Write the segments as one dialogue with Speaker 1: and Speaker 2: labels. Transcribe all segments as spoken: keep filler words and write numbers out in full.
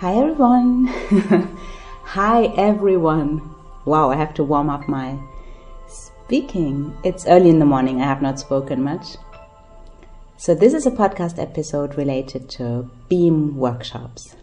Speaker 1: Hi everyone. Hi everyone. Wow, I have to warm up my speaking. It's early in the morning. I have not spoken much. So this is a podcast episode related to Beam workshops.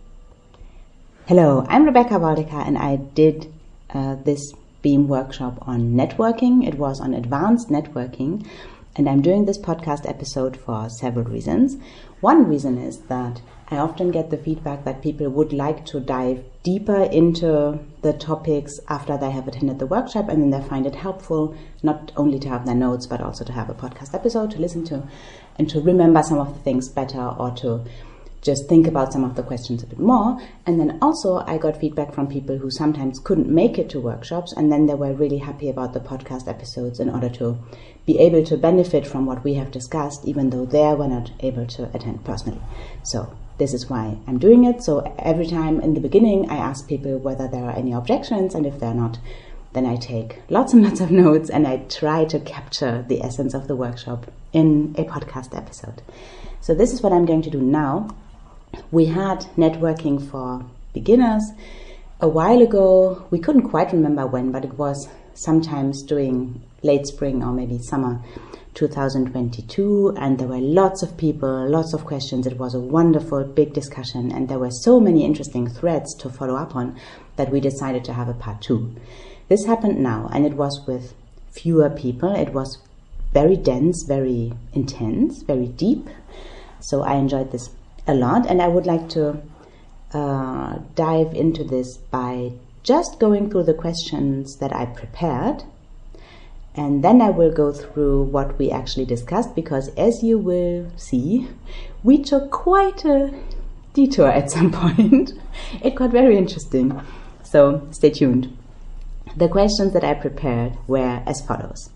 Speaker 1: Hello, I'm Rebecca Waldecker and I did uh, this Beam workshop on networking. It was on advanced networking, and I'm doing this podcast episode for several reasons. One reason is that I often get the feedback that people would like to dive deeper into the topics after they have attended the workshop, and then they find it helpful not only to have their notes but also to have a podcast episode to listen to and to remember some of the things better, or to just think about some of the questions a bit more. And then also I got feedback from people who sometimes couldn't make it to workshops, and then they were really happy about the podcast episodes in order to be able to benefit from what we have discussed, even though they were not able to attend personally. So this is why I'm doing it. So every time in the beginning I ask people whether there are any objections, and if there are not, then I take lots and lots of notes and I try to capture the essence of the workshop in a podcast episode. So this is what I'm going to do now. We had networking for beginners a while ago. We couldn't quite remember when, but it was sometimes during late spring or maybe summer two thousand twenty-two, and there were lots of people, lots of questions. It was a wonderful big discussion, and there were so many interesting threads to follow up on that we decided to have a part two. This happened now, and it was with fewer people. It was very dense, very intense, very deep. So I enjoyed this a lot, and I would like to uh, dive into this by just going through the questions that I prepared, and then I will go through what we actually discussed, because as you will see, we took quite a detour at some point. It got very interesting, so stay tuned. The questions that I prepared were as follows.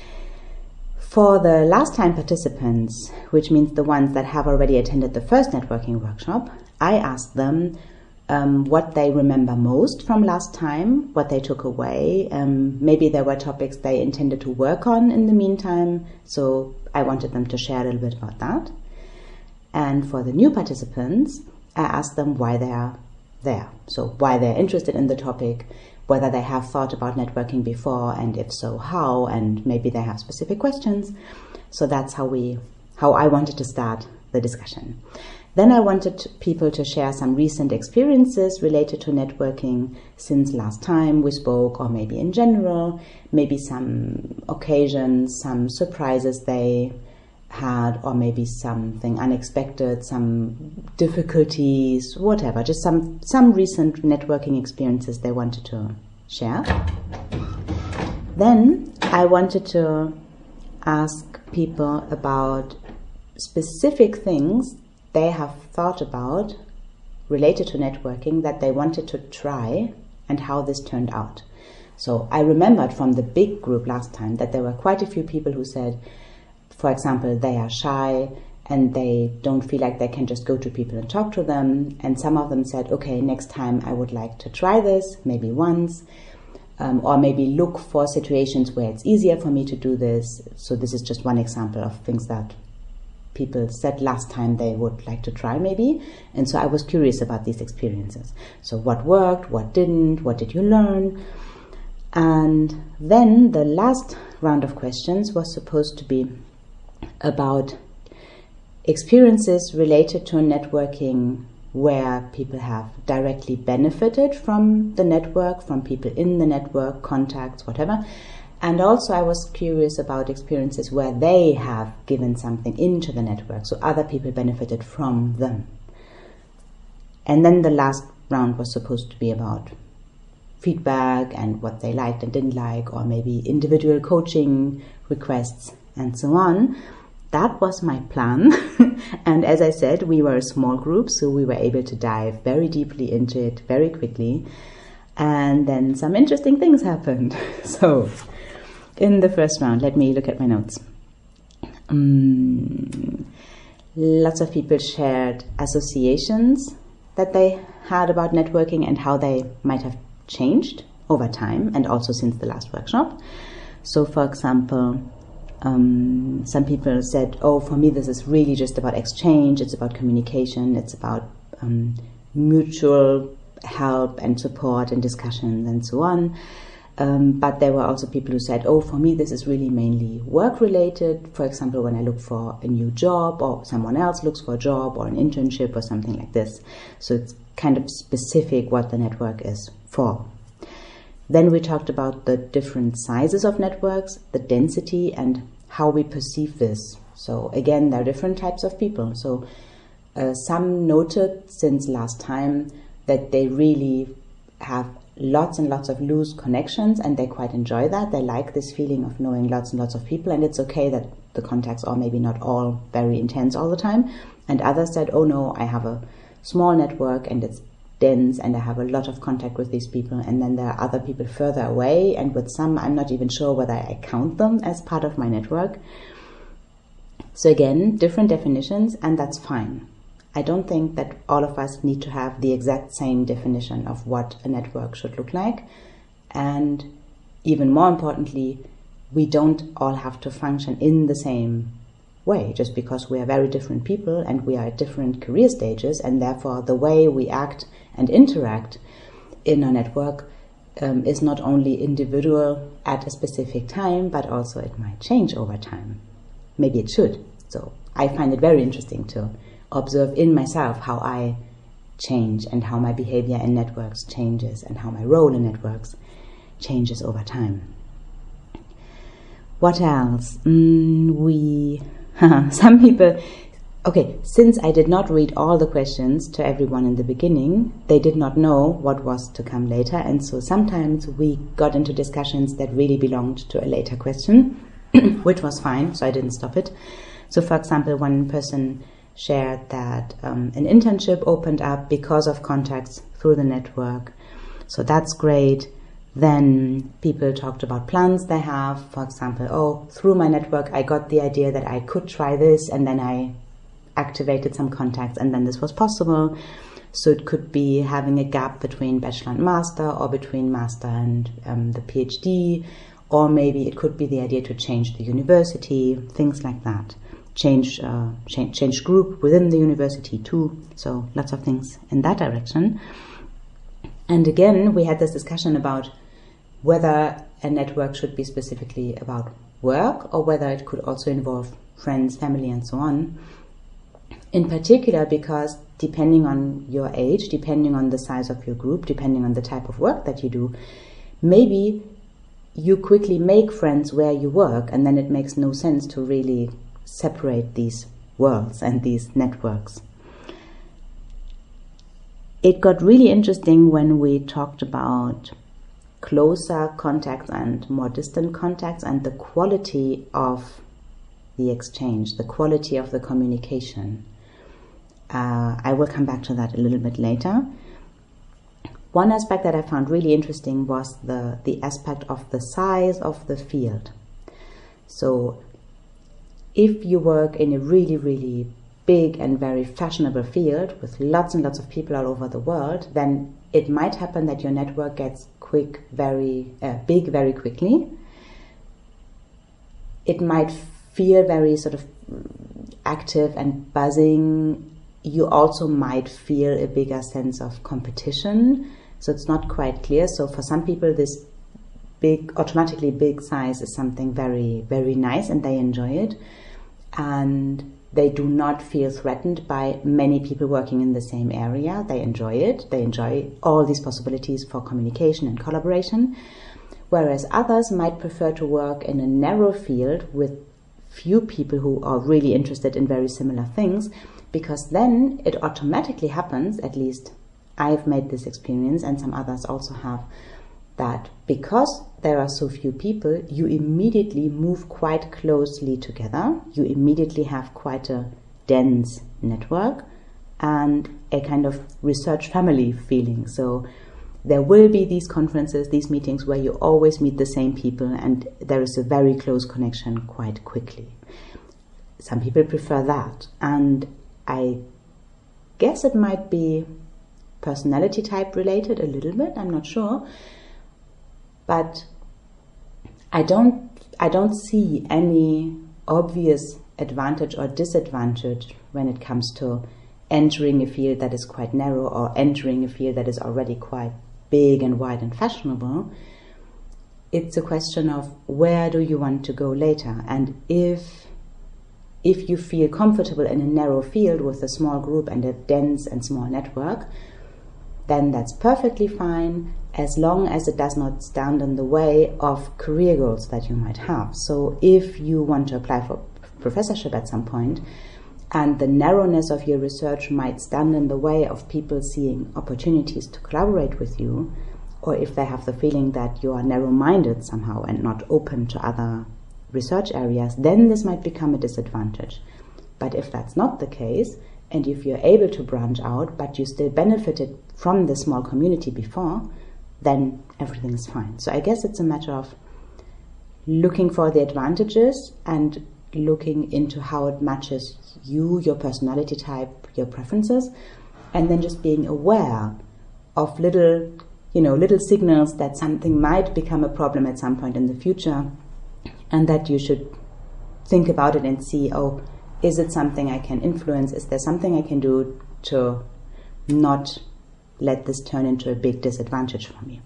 Speaker 1: For the last time participants, which means the ones that have already attended the first networking workshop, I asked them um, what they remember most from last time, what they took away. Um, maybe there were topics they intended to work on in the meantime, so I wanted them to share a little bit about that. And for the new participants, I asked them why they are there, so why they're interested in the topic, whether they have thought about networking before, and if so, how, and maybe they have specific questions. So that's how we, how I wanted to start the discussion. Then I wanted people to share some recent experiences related to networking since last time we spoke, or maybe in general, maybe some occasions, some surprises they had, or maybe something unexpected, some difficulties, whatever, just some some recent networking experiences they wanted to share. Then I wanted to ask people about specific things they have thought about related to networking that they wanted to try, and how this turned out. So I remembered from the big group last time that there were quite a few people who said, for example, they are shy and they don't feel like they can just go to people and talk to them. And some of them said, okay, next time I would like to try this, maybe once, um, or maybe look for situations where it's easier for me to do this. So this is just one example of things that people said last time they would like to try maybe. And so I was curious about these experiences. So what worked, what didn't, what did you learn? And then the last round of questions was supposed to be about experiences related to networking where people have directly benefited from the network, from people in the network, contacts, whatever. And also I was curious about experiences where they have given something into the network, so other people benefited from them. And then the last round was supposed to be about feedback and what they liked and didn't like, or maybe individual coaching requests and so on. That was my plan. And as I said, we were a small group, so we were able to dive very deeply into it very quickly. And then some interesting things happened. So in the first round, let me look at my notes. Um, lots of people shared associations that they had about networking and how they might have changed over time, and also since the last workshop. So for example, Um, some people said, oh, for me this is really just about exchange, it's about communication, it's about um, mutual help and support and discussions and so on. Um, but there were also people who said, oh, for me this is really mainly work related. For example, when I look for a new job, or someone else looks for a job or an internship or something like this. So it's kind of specific what the network is for. Then we talked about the different sizes of networks, the density, and how we perceive this. So again, there are different types of people. So uh, some noted since last time that they really have lots and lots of loose connections, and they quite enjoy that. They like this feeling of knowing lots and lots of people, and it's okay that the contacts are maybe not all very intense all the time. And others said, oh no, I have a small network and it's dense and I have a lot of contact with these people. And then there are other people further away, and with some I'm not even sure whether I count them as part of my network. So again, different definitions, and that's fine. I don't think that all of us need to have the exact same definition of what a network should look like. And even more importantly, we don't all have to function in the same way, just because we are very different people and we are at different career stages, and therefore the way we act and interact in a network um, is not only individual at a specific time, but also it might change over time. Maybe it should. So I find it very interesting to observe in myself how I change and how my behavior in networks changes and how my role in networks changes over time. What else? Mm, we, some people, okay, since I did not read all the questions to everyone in the beginning, they did not know what was to come later, and so sometimes we got into discussions that really belonged to a later question, which was fine, so I didn't stop it. So for example, one person shared that um, an internship opened up because of contacts through the network. So that's great. Then people talked about plans they have. For example, oh, through my network, I got the idea that I could try this, and then I activated some contacts, and then this was possible. So it could be having a gap between bachelor and master, or between master and um, the PhD, or maybe it could be the idea to change the university, things like that. Change, uh, change, change group within the university too. So lots of things in that direction. And again, we had this discussion about whether a network should be specifically about work or whether it could also involve friends, family, and so on. In particular, because depending on your age, depending on the size of your group, depending on the type of work that you do, maybe you quickly make friends where you work, and then it makes no sense to really separate these worlds and these networks. It got really interesting when we talked about closer contacts and more distant contacts and the quality of the exchange, the quality of the communication. Uh, I will come back to that a little bit later. One aspect that I found really interesting was the, the aspect of the size of the field. So if you work in a really, really big and very fashionable field with lots and lots of people all over the world, then it might happen that your network gets quick, very uh, big very quickly. It might feel very sort of active and buzzing. You also might feel a bigger sense of competition. So it's not quite clear. So for some people, this big, automatically big size is something very, very nice, and they enjoy it. And they do not feel threatened by many people working in the same area. They enjoy it. They enjoy all these possibilities for communication and collaboration. Whereas others might prefer to work in a narrow field with few people who are really interested in very similar things, because then it automatically happens, at least I've made this experience and some others also have, that because there are so few people, you immediately move quite closely together. You immediately have quite a dense network and a kind of research family feeling. So there will be these conferences, these meetings where you always meet the same people, and there is a very close connection quite quickly. Some people prefer that, and I guess it might be personality type related a little bit, I'm not sure. But I don't I don't see any obvious advantage or disadvantage when it comes to entering a field that is quite narrow or entering a field that is already quite big and wide and fashionable. It's a question of where do you want to go later, and if if you feel comfortable in a narrow field with a small group and a dense and small network, then that's perfectly fine, as long as it does not stand in the way of career goals that you might have. So if you want to apply for professorship at some point, and the narrowness of your research might stand in the way of people seeing opportunities to collaborate with you, or if they have the feeling that you are narrow-minded somehow and not open to other research areas, then this might become a disadvantage. But if that's not the case, and if you're able to branch out, but you still benefited from the small community before, then everything is fine. So I guess it's a matter of looking for the advantages and looking into how it matches you, your personality type, your preferences, and then just being aware of little, you know, little signals that something might become a problem at some point in the future, and that you should think about it and see, oh, is it something I can influence? Is there something I can do to not let this turn into a big disadvantage for me?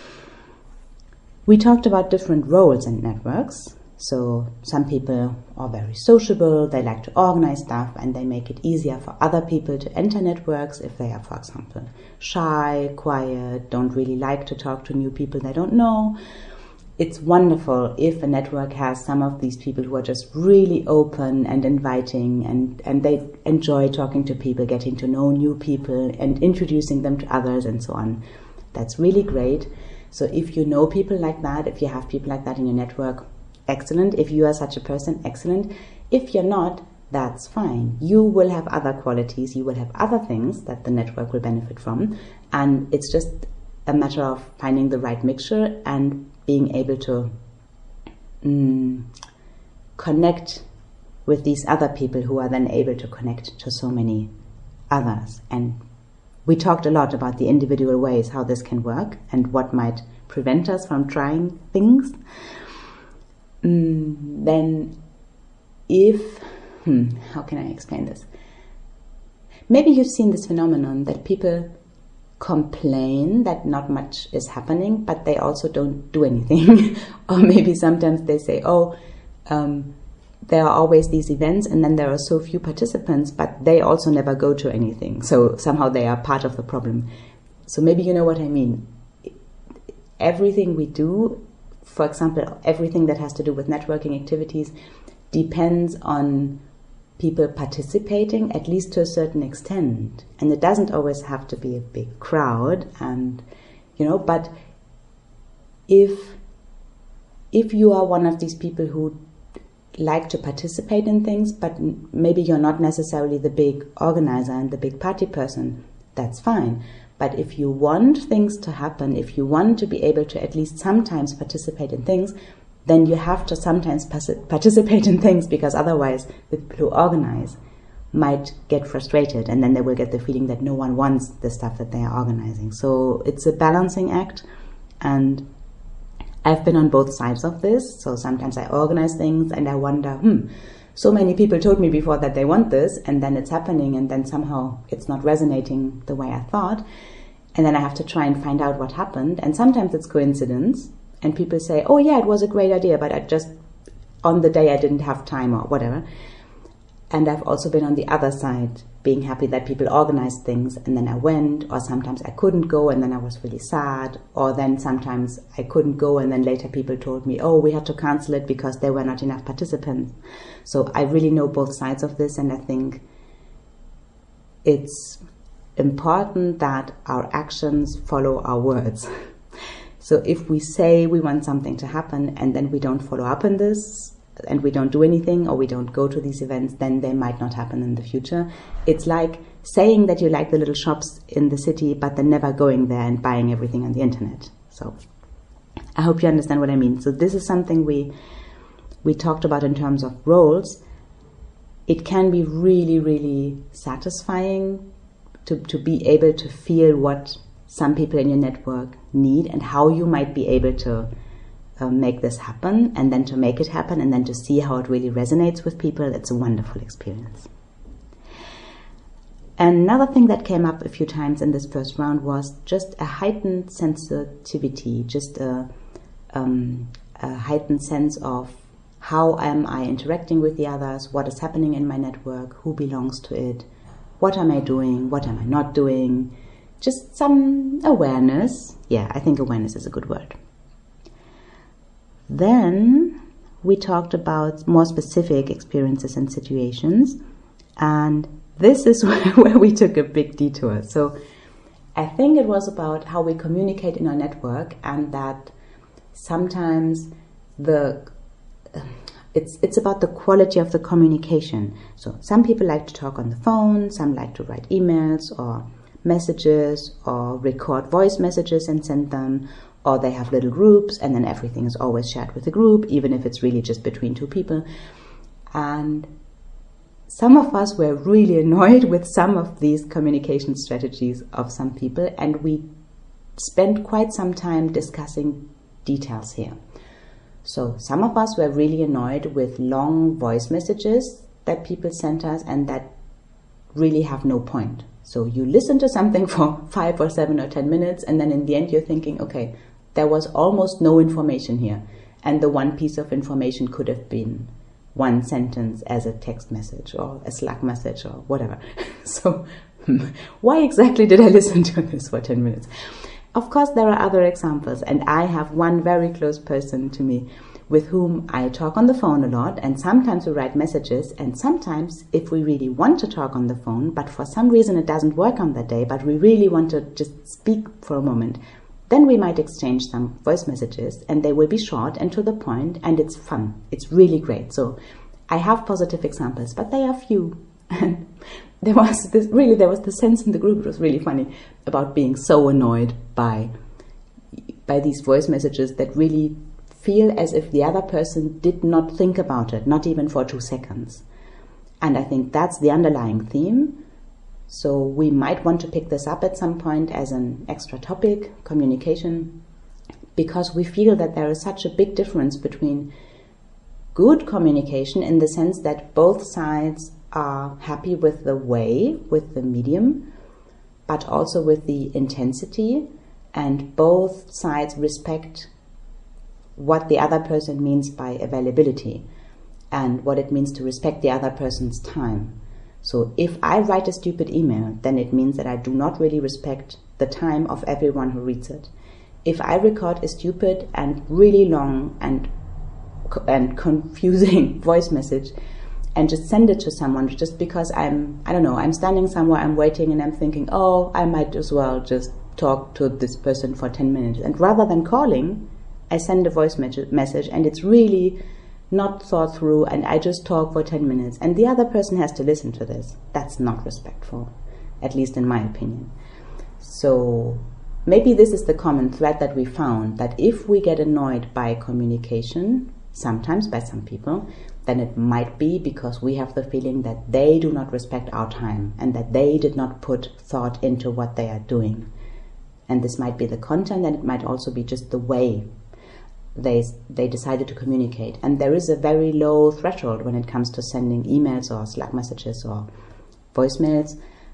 Speaker 1: We talked about different roles in networks. So some people are very sociable, they like to organize stuff, and they make it easier for other people to enter networks if they are, for example, shy, quiet, don't really like to talk to new people they don't know. It's wonderful if a network has some of these people who are just really open and inviting, and, and they enjoy talking to people, getting to know new people and introducing them to others and so on. That's really great. So if you know people like that, if you have people like that in your network, excellent. If you are such a person, excellent. If you're not, that's fine. You will have other qualities, you will have other things that the network will benefit from, and it's just a matter of finding the right mixture and being able to mm, connect with these other people who are then able to connect to so many others. And we talked a lot about the individual ways how this can work and what might prevent us from trying things. Mm, then if, hmm, how can I explain this? Maybe you've seen this phenomenon that people complain that not much is happening, but they also don't do anything. Or maybe sometimes they say, oh, um, there are always these events and then there are so few participants, but they also never go to anything. So somehow they are part of the problem. So maybe you know what I mean. Everything we do, for example, everything that has to do with networking activities depends on people participating, at least to a certain extent. And it doesn't always have to be a big crowd, and you know, but if if you are one of these people who like to participate in things, but maybe you're not necessarily the big organizer and the big party person, that's fine. But if you want things to happen, if you want to be able to at least sometimes participate in things, then you have to sometimes participate in things, because otherwise the people who organize might get frustrated, and then they will get the feeling that no one wants the stuff that they are organizing. So it's a balancing act, and I've been on both sides of this. So sometimes I organize things and I wonder, hmm, so many people told me before that they want this, and then it's happening, and then somehow it's not resonating the way I thought. And then I have to try and find out what happened. And sometimes it's coincidence, and people say, oh yeah, it was a great idea, but I just, on the day I didn't have time or whatever. And I've also been on the other side, being happy that people organized things, and then I went, or sometimes I couldn't go and then I was really sad, or then sometimes I couldn't go and then later people told me, oh, we had to cancel it because there were not enough participants. So I really know both sides of this, and I think it's important that our actions follow our words. So if we say we want something to happen and then we don't follow up on this, and we don't do anything, or we don't go to these events, then they might not happen in the future. It's like saying that you like the little shops in the city, but then never going there and buying everything on the internet. So I hope you understand what I mean. So this is something we we talked about in terms of roles. It can be really, really satisfying to, to be able to feel what some people in your network need and how you might be able to uh, make this happen, and then to make it happen, and then to see how it really resonates with people. It's a wonderful experience. Another thing that came up a few times in this first round was just a heightened sensitivity, just a, um, a heightened sense of how am I interacting with the others, what is happening in my network, who belongs to it, what am I doing, what am I not doing, just some awareness. Yeah, I think awareness is a good word. Then we talked about more specific experiences and situations, and this is where, where we took a big detour. So I think it was about how we communicate in our network, and that sometimes the it's it's about the quality of the communication. So some people like to talk on the phone, some like to write emails or messages or record voice messages and send them, or they have little groups and then everything is always shared with the group, even if it's really just between two people. And some of us were really annoyed with some of these communication strategies of some people, and we spent quite some time discussing details here. So some of us were really annoyed with long voice messages that people sent us and that really have no point. So you listen to something for five or seven or ten minutes, and then in the end you're thinking, okay, there was almost no information here. And the one piece of information could have been one sentence as a text message or a Slack message or whatever. So why exactly did I listen to this for ten minutes? Of course, there are other examples, and I have one very close person to me with whom I talk on the phone a lot, and sometimes we write messages, and sometimes if we really want to talk on the phone, but for some reason it doesn't work on that day, but we really want to just speak for a moment, then we might exchange some voice messages, and they will be short and to the point, and it's fun. It's really great. So I have positive examples, but they are few. And there was this, really, there was the sense in the group, it was really funny, about being so annoyed by, by these voice messages that really feel as if the other person did not think about it, not even for two seconds. And I think that's the underlying theme. So we might want to pick this up at some point as an extra topic, communication, because we feel that there is such a big difference between good communication in the sense that both sides are happy with the way, with the medium, but also with the intensity, and both sides respect what the other person means by availability and what it means to respect the other person's time. So if I write a stupid email, then it means that I do not really respect the time of everyone who reads it. If I record a stupid and really long and and confusing voice message and just send it to someone just because I'm, I don't know, I'm standing somewhere, I'm waiting, and I'm thinking, oh, I might as well just talk to this person for ten minutes. And rather than calling, I send a voice message, and it's really not thought through, and I just talk for ten minutes, and the other person has to listen to this. That's not respectful, at least in my opinion. So maybe this is the common thread that we found, that if we get annoyed by communication, sometimes by some people, then it might be because we have the feeling that they do not respect our time and that they did not put thought into what they are doing. And this might be the content, and it might also be just the way they they decided to communicate. And there is a very low threshold when it comes to sending emails or Slack messages or voicemails.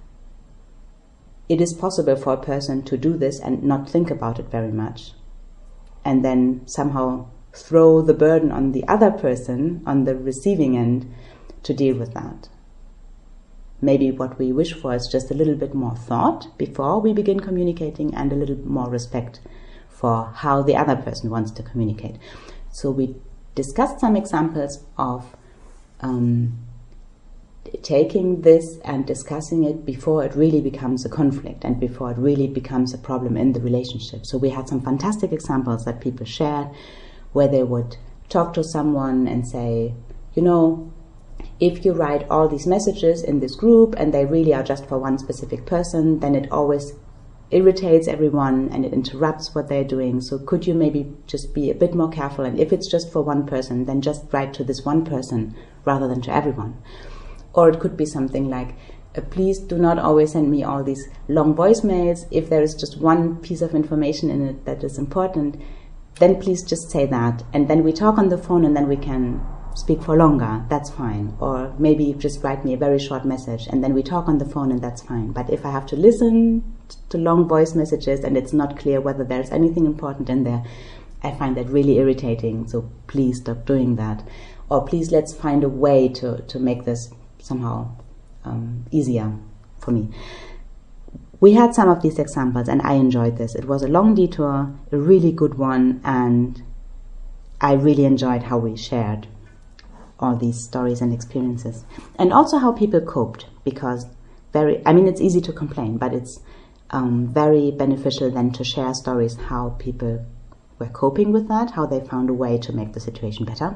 Speaker 1: It is possible for a person to do this and not think about it very much, and then somehow throw the burden on the other person on the receiving end to deal with that. Maybe what we wish for is just a little bit more thought before we begin communicating, and a little more respect for how the other person wants to communicate. So we discussed some examples of um, taking this and discussing it before it really becomes a conflict and before it really becomes a problem in the relationship. So we had some fantastic examples that people shared where they would talk to someone and say, you know, if you write all these messages in this group and they really are just for one specific person, then it always irritates everyone and it interrupts what they're doing. So could you maybe just be a bit more careful? And if it's just for one person, then just write to this one person rather than to everyone. Or it could be something like, uh, please do not always send me all these long voicemails. If there is just one piece of information in it that is important, then please just say that. And then we talk on the phone, and then we can speak for longer, that's fine. Or maybe you just write me a very short message and then we talk on the phone and that's fine. But if I have to listen to long voice messages and it's not clear whether there's anything important in there, I find that really irritating. So please stop doing that. Or please let's find a way to, to make this somehow um, easier for me. We had some of these examples and I enjoyed this. It was a long detour, a really good one, and I really enjoyed how we shared all these stories and experiences. And also how people coped, because very, I mean, it's easy to complain, but it's um, very beneficial then to share stories how people were coping with that, how they found a way to make the situation better.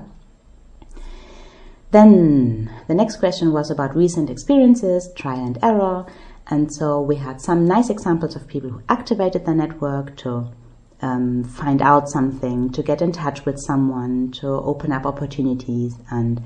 Speaker 1: Then the next question was about recent experiences, trial and error. And so we had some nice examples of people who activated their network to um, find out something, to get in touch with someone, to open up opportunities. And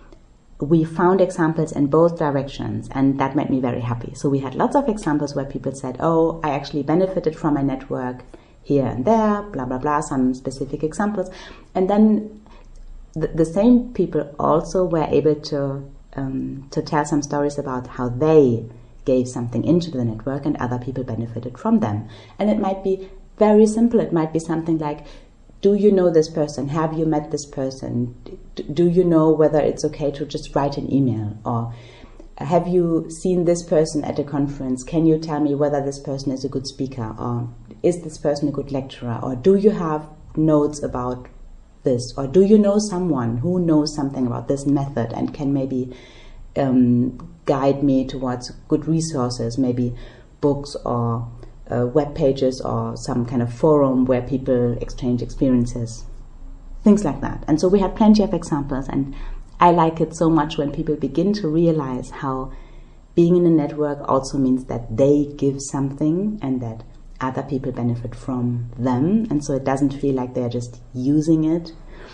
Speaker 1: we found examples in both directions, and that made me very happy. So we had lots of examples where people said, oh, I actually benefited from my network here and there, blah, blah, blah, some specific examples. And then the, the same people also were able to um, to tell some stories about how they gave something into the network and other people benefited from them. And it might be very simple. It might be something like, do you know this person? Have you met this person? Do you know whether it's okay to just write an email? Or have you seen this person at a conference? Can you tell me whether this person is a good speaker? Or is this person a good lecturer? Or do you have notes about this? Or do you know someone who knows something about this method and can maybe um, guide me towards good resources, maybe books or uh, web pages or some kind of forum where people exchange experiences, things like that. And so we had plenty of examples, and I like it so much when people begin to realize how being in a network also means that they give something and that other people benefit from them, and so it doesn't feel like they're just using it.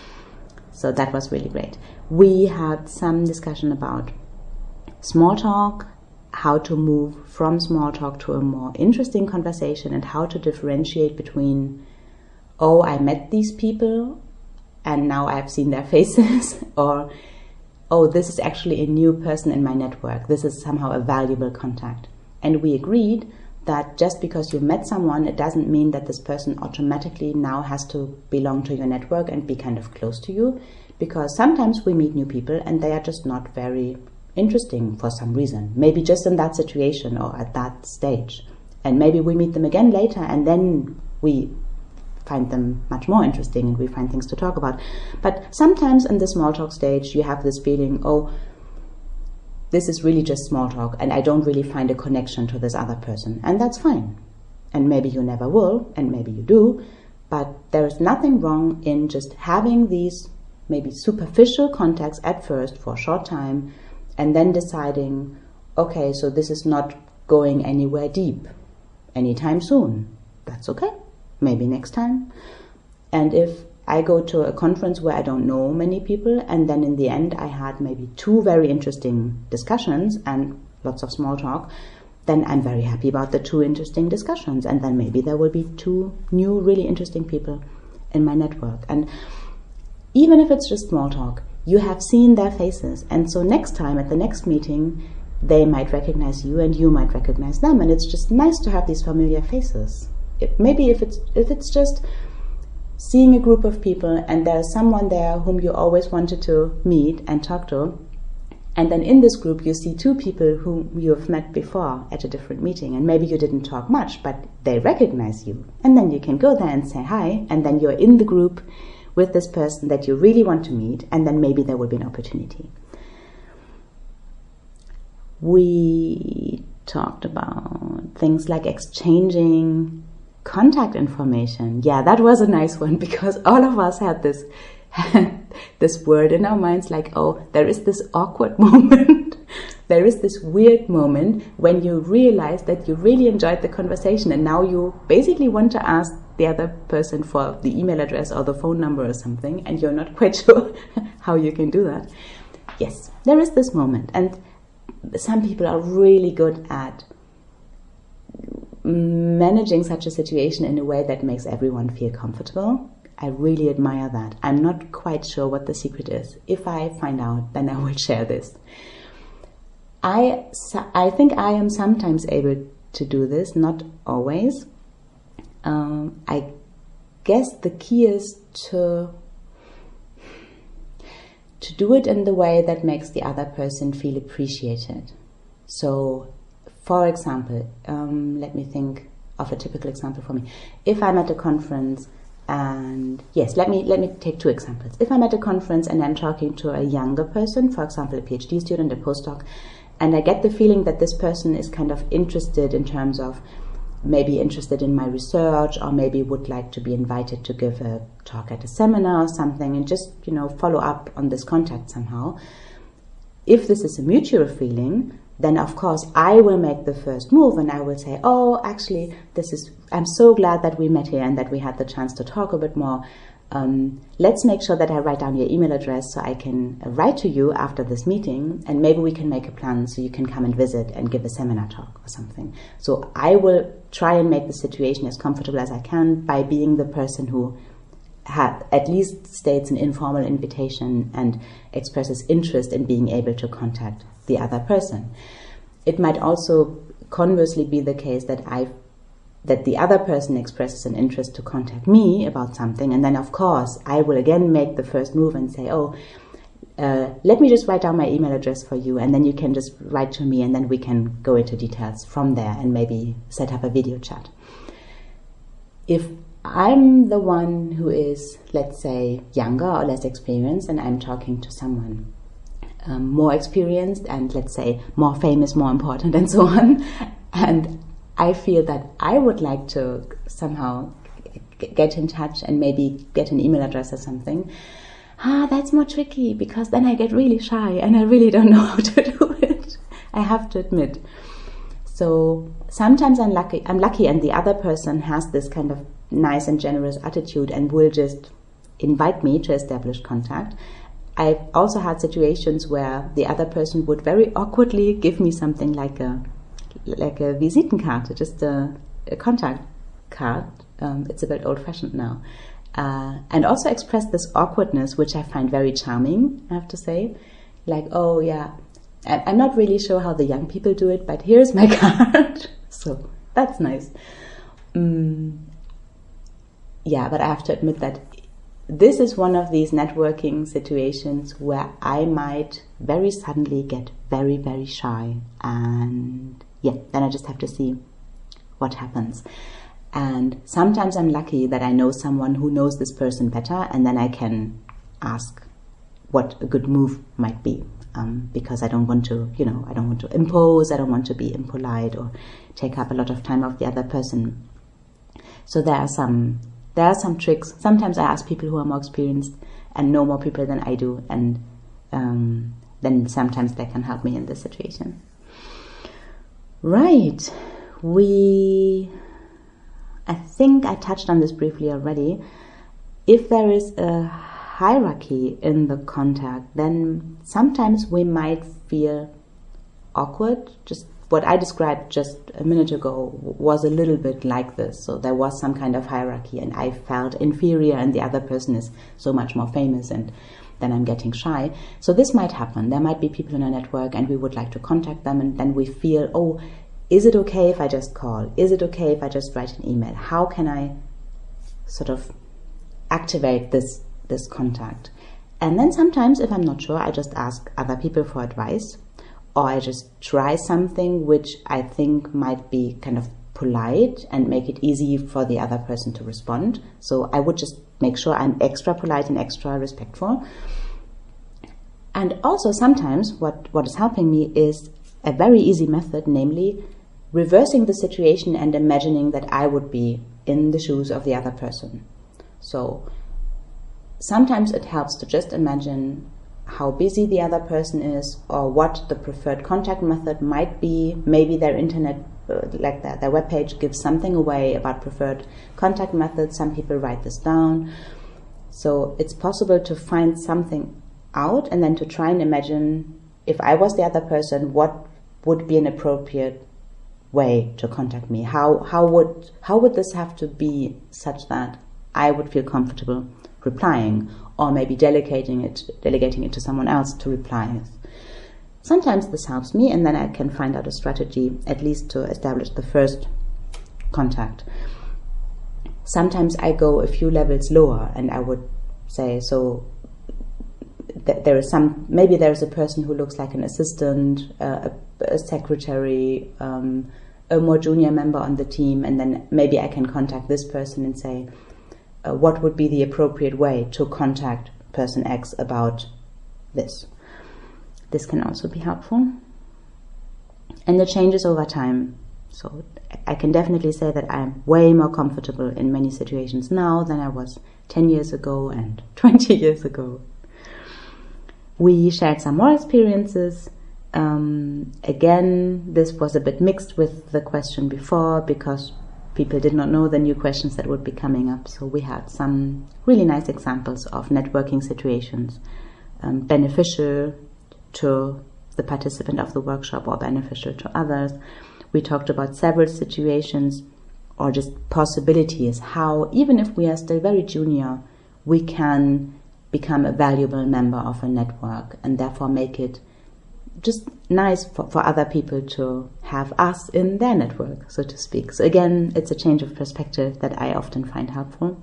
Speaker 1: So that was really great. We had some discussion about small talk, how to move from small talk to a more interesting conversation, and how to differentiate between, oh, I met these people and now I've seen their faces, or, oh, this is actually a new person in my network. This is somehow a valuable contact. And we agreed that just because you met someone, it doesn't mean that this person automatically now has to belong to your network and be kind of close to you, because sometimes we meet new people and they are just not very interesting for some reason, maybe just in that situation or at that stage. And maybe we meet them again later and then we find them much more interesting and we find things to talk about. But sometimes in the small talk stage you have this feeling, oh, this is really just small talk and I don't really find a connection to this other person. And that's fine. And maybe you never will, and maybe you do, but there is nothing wrong in just having these maybe superficial contacts at first for a short time, and then deciding, okay, so this is not going anywhere deep anytime soon. That's okay. Maybe next time. And if I go to a conference where I don't know many people, and then in the end I had maybe two very interesting discussions and lots of small talk, then I'm very happy about the two interesting discussions, and then maybe there will be two new really interesting people in my network. And even if it's just small talk, you have seen their faces, and so next time at the next meeting they might recognize you and you might recognize them, and it's just nice to have these familiar faces. It, maybe if it's if it's just seeing a group of people and there's someone there whom you always wanted to meet and talk to, and then in this group you see two people whom you have met before at a different meeting, and maybe you didn't talk much but they recognize you, and then you can go there and say hi, and then you're in the group with this person that you really want to meet, and then maybe there will be an opportunity. We talked about things like exchanging contact information. Yeah, that was a nice one, because all of us had this this word in our minds like, oh, there is this awkward moment. There is this weird moment when you realize that you really enjoyed the conversation and now you basically want to ask the other person for the email address or the phone number or something, and you're not quite sure how you can do that. Yes, there is this moment, and some people are really good at managing such a situation in a way that makes everyone feel comfortable. I really admire that. I'm not quite sure what the secret is. If I find out, then I will share this. I, I think I am sometimes able to do this, not always. Um, I guess the key is to to do it in the way that makes the other person feel appreciated. So, for example, um, let me think of a typical example for me. If I'm at a conference and, yes, let me let me take two examples. If I'm at a conference and I'm talking to a younger person, for example, a PhD student, a postdoc, and I get the feeling that this person is kind of interested in terms of maybe interested in my research, or maybe would like to be invited to give a talk at a seminar or something, and just, you know, follow up on this contact somehow. If this is a mutual feeling, then of course I will make the first move and I will say, oh, actually, this is, I'm so glad that we met here and that we had the chance to talk a bit more. Um, let's make sure that I write down your email address so I can write to you after this meeting, and maybe we can make a plan so you can come and visit and give a seminar talk or something. So I will try and make the situation as comfortable as I can by being the person who ha- at least states an informal invitation and expresses interest in being able to contact the other person. It might also conversely be the case that I that the other person expresses an interest to contact me about something, and then of course I will again make the first move and say, oh, uh, let me just write down my email address for you, and then you can just write to me, and then we can go into details from there and maybe set up a video chat. If I'm the one who is, let's say, younger or less experienced, and I'm talking to someone um, more experienced and, let's say, more famous, more important, and so on, and I feel that I would like to somehow g- get in touch and maybe get an email address or something. Ah, that's more tricky, because then I get really shy and I really don't know how to do it. I have to admit. So sometimes I'm lucky, I'm lucky and the other person has this kind of nice and generous attitude and will just invite me to establish contact. I've also had situations where the other person would very awkwardly give me something like a like a Visitenkarte, just a, a contact card. Um, it's a bit old-fashioned now. Uh, and also express this awkwardness, which I find very charming, I have to say. Like, oh yeah, I, I'm not really sure how the young people do it, but here's my card. So that's nice. Um, yeah, but I have to admit that this is one of these networking situations where I might very suddenly get very, very shy, and yeah, then I just have to see what happens. And sometimes I'm lucky that I know someone who knows this person better, and then I can ask what a good move might be, um, because I don't want to, you know, I don't want to impose, I don't want to be impolite or take up a lot of time of the other person. So there are some there are some tricks. Sometimes I ask people who are more experienced and know more people than I do, and um, then sometimes they can help me in this situation. Right, we, I think I touched on this briefly already. If there is a hierarchy in the contact, then sometimes we might feel awkward. Just what I described just a minute ago was a little bit like this. So there was some kind of hierarchy and I felt inferior and the other person is so much more famous and then I'm getting shy. So this might happen. There might be people in our network and we would like to contact them, and then we feel, oh, is it okay if I just call? Is it okay if I just write an email? How can I sort of activate this this contact? And then sometimes, if I'm not sure, I just ask other people for advice, or I just try something which I think might be kind of polite and make it easy for the other person to respond. So I would just make sure I'm extra polite and extra respectful. And also sometimes what, what is helping me is a very easy method, namely reversing the situation and imagining that I would be in the shoes of the other person. So sometimes it helps to just imagine how busy the other person is or what the preferred contact method might be. Maybe their internet, uh, like that, their webpage gives something away about preferred contact methods. Some people write this down. So it's possible to find something out and then to try and imagine, if I was the other person, what would be an appropriate way to contact me? How how would how would this have to be such that I would feel comfortable replying, or maybe delegating it, delegating it to someone else to reply. Sometimes this helps me, and then I can find out a strategy, at least to establish the first contact. Sometimes I go a few levels lower, and I would say, so th- there is some, maybe there is a person who looks like an assistant, uh, a, a secretary, um, a more junior member on the team, and then maybe I can contact this person and say, uh, what would be the appropriate way to contact person X about this? This can also be helpful. And it changes over time. So I can definitely say that I'm way more comfortable in many situations now than I was ten years ago and twenty years ago. We shared some more experiences. Um, again, this was a bit mixed with the question before because people did not know the new questions that would be coming up. So we had some really nice examples of networking situations, um, beneficial to the participant of the workshop or beneficial to others. We talked about several situations or just possibilities, how even if we are still very junior, we can become a valuable member of a network and therefore make it just nice for, for other people to have us in their network, so to speak. So again, it's a change of perspective that I often find helpful.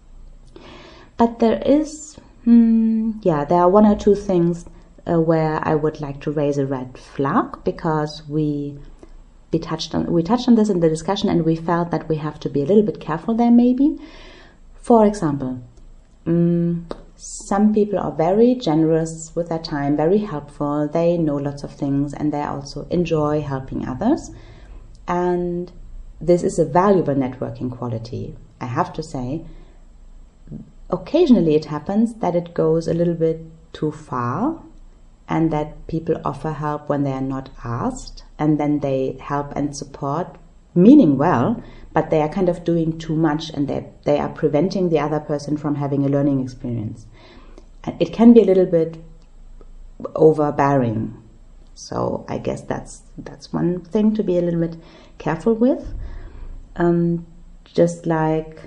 Speaker 1: But there is, hmm, yeah, there are one or two things uh, where I would like to raise a red flag because we we touched on we touched on this in the discussion and we felt that we have to be a little bit careful there maybe. For example, um, some people are very generous with their time, very helpful. They know lots of things and they also enjoy helping others. And this is a valuable networking quality. I have to say, occasionally it happens that it goes a little bit too far and that people offer help when they are not asked, and then they help and support, meaning well, but they are kind of doing too much and they they are preventing the other person from having a learning experience. And it can be a little bit overbearing. So I guess that's that's one thing to be a little bit careful with. Um, just like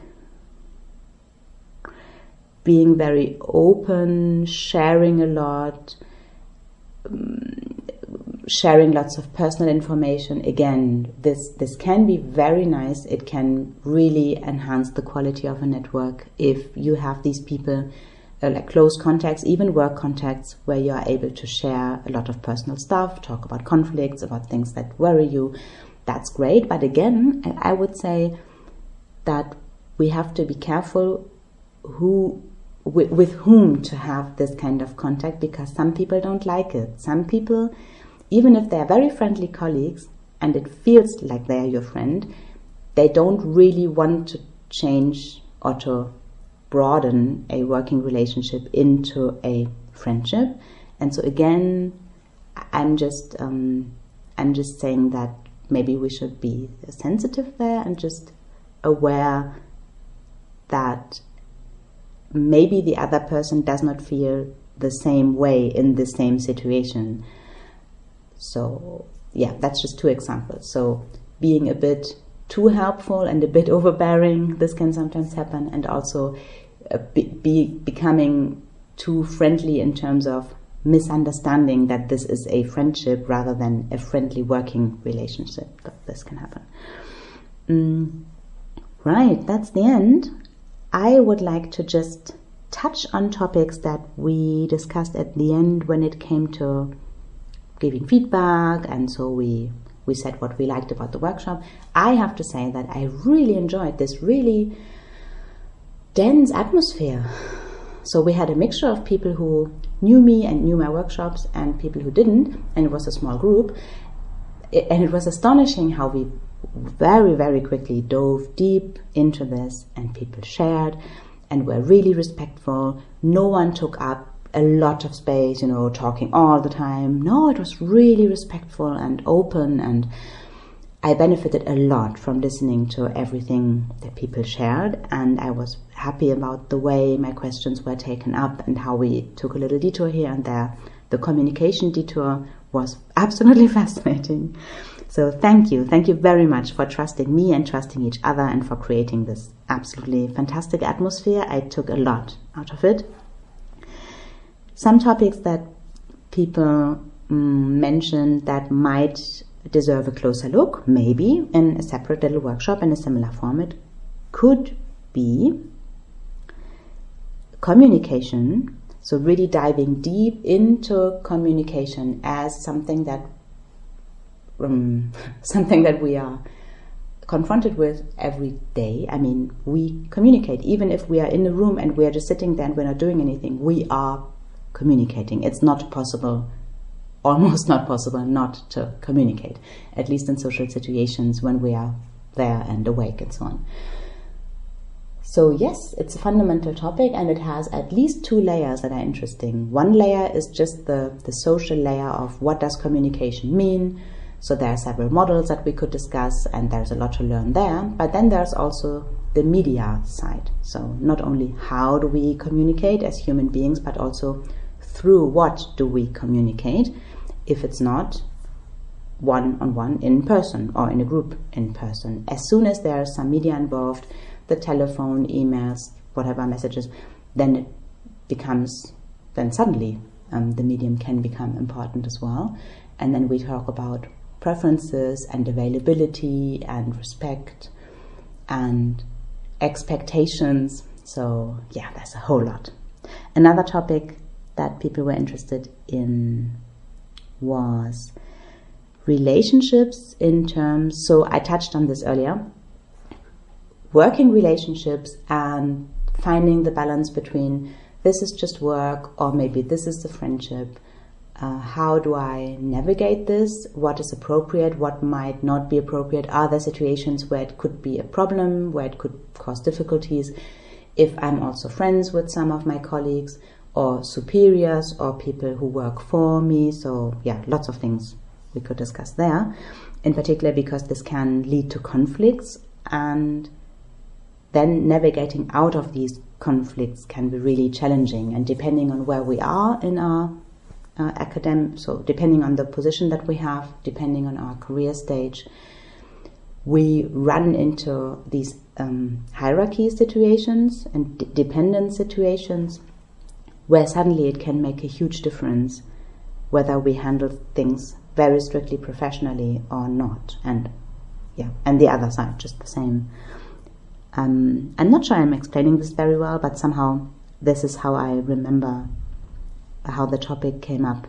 Speaker 1: being very open, sharing a lot, um, sharing lots of personal information. Again, this this can be very nice. It can really enhance the quality of a network if you have these people, uh, like close contacts, even work contacts, where you are able to share a lot of personal stuff, talk about conflicts, about things that worry you. That's great. But again, I would say that we have to be careful who with, with whom to have this kind of contact, because some people don't like it. Some people, even if they are very friendly colleagues and it feels like they are your friend, they don't really want to change or to broaden a working relationship into a friendship. And so again, I'm just um, I'm just saying that maybe we should be sensitive there and just aware that maybe the other person does not feel the same way in the same situation. So yeah, that's just two examples. So being a bit too helpful and a bit overbearing, this can sometimes happen, and also uh, be, be becoming too friendly in terms of misunderstanding that this is a friendship rather than a friendly working relationship. This can happen. Mm, right, that's the end. I would like to just touch on topics that we discussed at the end when it came to giving feedback, and so we we said what we liked about the workshop. I have to say that I really enjoyed this really dense atmosphere. So we had a mixture of people who knew me and knew my workshops and people who didn't, and it was a small group. It, and it was astonishing how we very, very quickly dove deep into this, and people shared and were really respectful. No one took up a lot of space, you know, talking all the time. No, it was really respectful and open, and I benefited a lot from listening to everything that people shared, and I was happy about the way my questions were taken up and how we took a little detour here and there. The communication detour was absolutely fascinating. So thank you. Thank you very much for trusting me and trusting each other and for creating this absolutely fantastic atmosphere. I took a lot out of it. Some topics that people mm, mentioned that might deserve a closer look, maybe in a separate little workshop in a similar format, could be communication. So really diving deep into communication as something that um, something that we are confronted with every day. I mean, we communicate. Even if we are in a room and we are just sitting there and we're not doing anything, we are communicating. It's not possible, almost not possible, not to communicate, at least in social situations when we are there and awake and so on. So yes, it's a fundamental topic, and it has at least two layers that are interesting. One layer is just the, the social layer of what does communication mean. So there are several models that we could discuss, and there's a lot to learn there. But then there's also the media side. So not only how do we communicate as human beings, but also through what do we communicate, if it's not one-on-one in person or in a group in person. As soon as there is some media involved, the telephone, emails, whatever messages, then it becomes, then suddenly um, the medium can become important as well. And then we talk about preferences and availability and respect and expectations. So yeah, there's a whole lot. Another topic that people were interested in was relationships in terms, so I touched on this earlier, working relationships and finding the balance between this is just work or maybe this is the friendship. Uh, how do I navigate this? What is appropriate? What might not be appropriate? Are there situations where it could be a problem, where it could cause difficulties? If I'm also friends with some of my colleagues or superiors or people who work for me. So yeah, lots of things we could discuss there, in particular because this can lead to conflicts, and then navigating out of these conflicts can be really challenging. And depending on where we are in our uh, academic, so depending on the position that we have, depending on our career stage, we run into these um, hierarchy situations and d- dependent situations where suddenly it can make a huge difference whether we handle things very strictly professionally or not. And yeah, and the other side, just the same. Um, I'm not sure I'm explaining this very well, but somehow this is how I remember how the topic came up.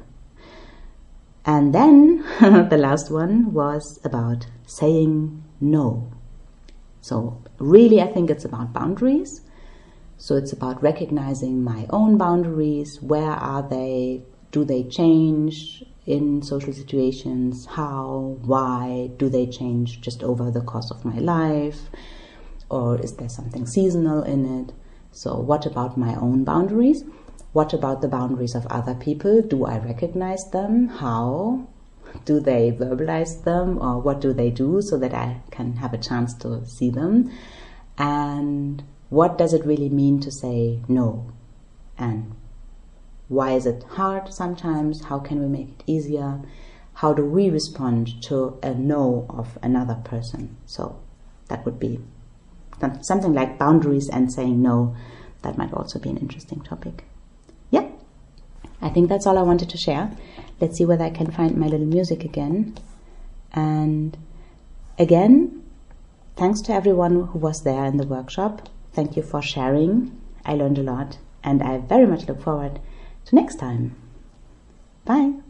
Speaker 1: And then the last one was about saying no. So really, I think it's about boundaries. So it's about recognizing my own boundaries. Where are they? Do they change in social situations? How? Why? Do they change just over the course of my life? Or is there something seasonal in it? So what about my own boundaries? What about the boundaries of other people? Do I recognize them? How? Do they verbalize them? Or what do they do so that I can have a chance to see them? And what does it really mean to say no? And why is it hard sometimes? How can we make it easier? How do we respond to a no of another person? So that would be something like boundaries and saying no. That might also be an interesting topic. Yeah, I think that's all I wanted to share. Let's see whether I can find my little music again. And again, thanks to everyone who was there in the workshop. Thank you for sharing. I learned a lot, and I very much look forward to next time. Bye.